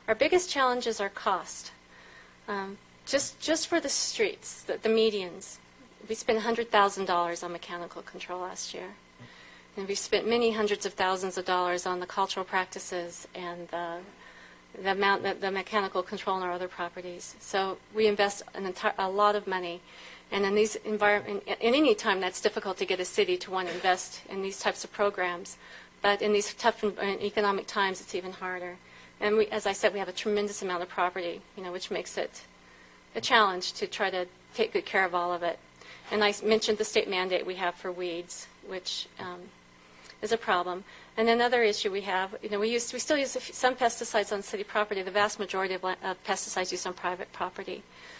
Our biggest challenge is our cost. Just for the streets, the medians, we spent $100,000 on mechanical control last year. And we spent many hundreds of thousands of dollars on the cultural practices and the mechanical control on our other properties. So we invest a lot of money. And in these in any time, that's difficult to get a city to want to invest in these types of programs. But in these tough economic times, it's even harder. And as I said, we have a tremendous amount of property, which makes it a challenge to try to take good care of all of it. And I mentioned the state mandate we have for weeds, which is a problem. And another issue we have, we still use some pesticides on city property. The vast majority of pesticides used on private property.